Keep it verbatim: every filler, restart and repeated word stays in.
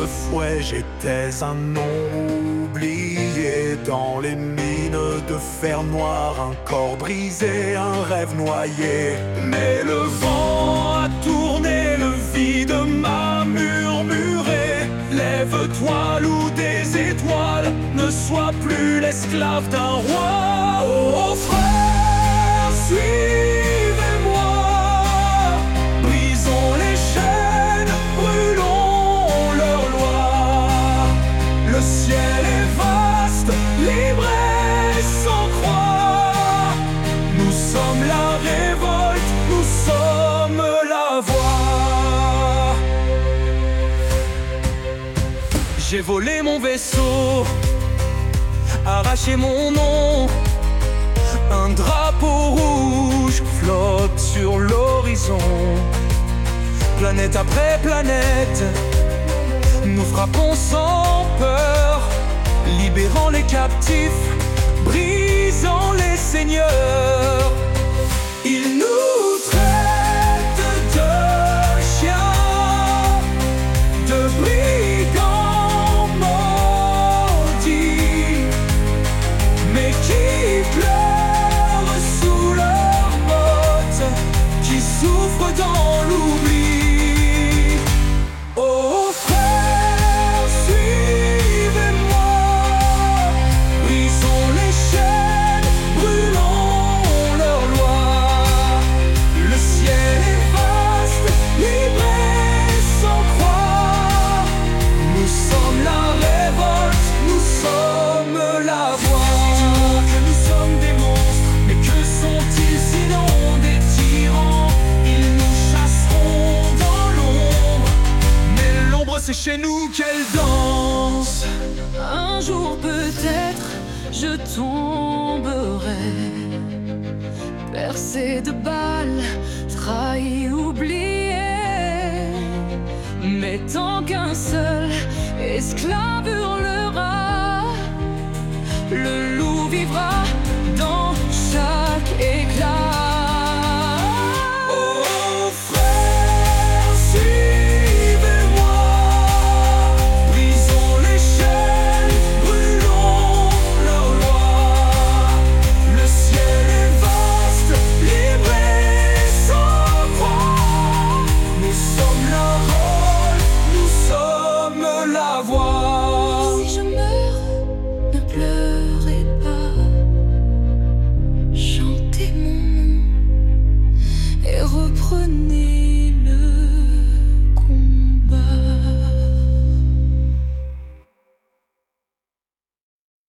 fouet, j'étais un nom oublié dans les mines de fer noir, un corps brisé, un rêve noyé. Mais le vent a tourné, le vide m'a murmuré: lève-toi, loup des étoiles, ne sois plus l'esclave d'un roi. Oh frère, suivez-moi, brisons les chaînes, brûlons leur loi. Le ciel est vaste, libre et sans croix. Nous sommes la révolte, nous sommes la voix. J'ai volé mon vaisseau, arraché mon nom. Un drapeau rouge flotte sur l'horizon. Planète après planète, nous frappons sans peur, libérant les captifs, brisant les seigneurs. Ils nous traitent de chiens, de brigands maudits, mais qui pleurent sous leurs bottes, qui souffrent dans l'oubli. Oh frère, suivez-moi, brisons les chaînes, brûlons leur loi. Le ciel est vaste, libre et sans croix. Nous sommes la révolte, nous sommes la voix. Que nous sommes des monstres, mais que sont-ils sinon des tyrans? Ils nous chasseront dans l'ombre, mais l'ombre c'est chez nous qu'elle danse. Un jour peut-être je tomberai, percé de balles, trahi, oublié. Mais tant qu'un seul esclave hurle